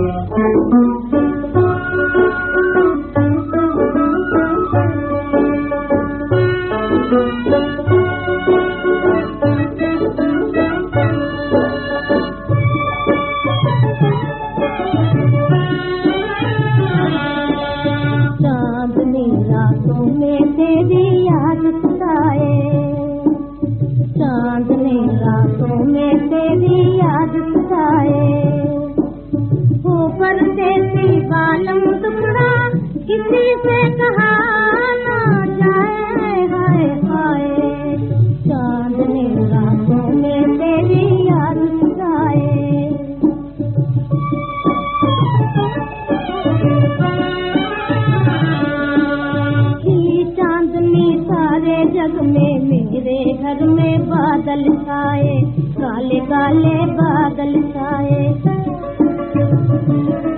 चांदनी रातों में तेरी याद सताए, चांदनी रातों में तेरी याद सताए। हो परदेसी बालम टुकड़ा किसी से कहा ना जाए, हाय हाय। चांदनी रातों में तेरी याद सताए। सारे जग में मेरे घर में बादल छाए, काले काले बादल छाए।